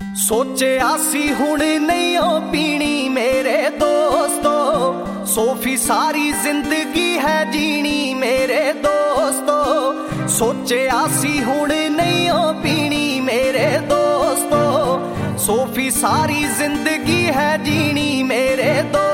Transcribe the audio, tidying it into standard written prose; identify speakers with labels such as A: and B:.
A: ਸੋਚਿਆ ਸੀ ਹੁਣ ਨਹੀਂ ਓ ਪੀਣੀ ਮੇਰੇ ਦੋਸਤੋ, ਸੋਫੀ ਸਾਰੀ ਜ਼ਿੰਦਗੀ ਹੈ ਜੀਣੀ ਮੇਰੇ ਦੋਸਤੋ। ਸੋਚਿਆ ਸੀ ਹੁਣ ਨਹੀਂ ਓ ਪੀਣੀ ਮੇਰੇ ਦੋਸਤੋ, ਸੋਫੀ ਸਾਰੀ ਜ਼ਿੰਦਗੀ ਹੈ ਜੀਣੀ ਮੇਰੇ ਦੋਸਤੋ।